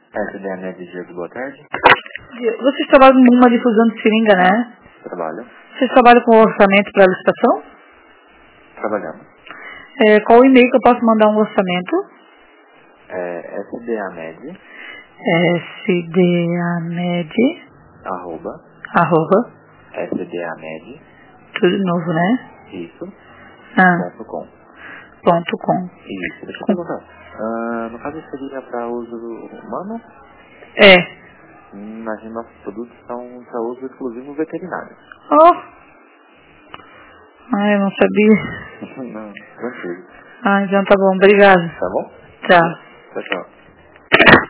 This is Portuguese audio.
SDA Med Diego, boa tarde. Vocês trabalham numa difusão de seringa, né? Trabalho. Vocês trabalham com orçamento para licitação? Trabalhamos. Qual o e-mail que eu posso mandar um orçamento? SDA Med. SDAmed, @ SDA Med. tudo novo, né? Isso. Ah, .com. .com. Isso, deixa eu perguntar. No caso seria para uso humano? Mas nossos produtos são para uso exclusivo veterinário. Oh, eu não sabia. Não, tranquilo. Então tá bom, obrigada. Tá bom? Tchau. Tchau, tchau.